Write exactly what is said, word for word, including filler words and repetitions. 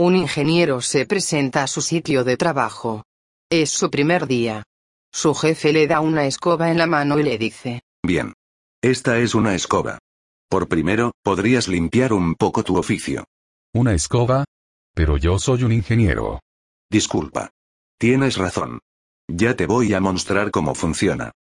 Un ingeniero se presenta a su sitio de trabajo. Es su primer día. Su jefe le da una escoba en la mano y le dice: Bien. Esta es una escoba. Por primero, podrías limpiar un poco tu oficio. ¿Una escoba? Pero yo soy un ingeniero. Disculpa. Tienes razón. Ya te voy a mostrar cómo funciona.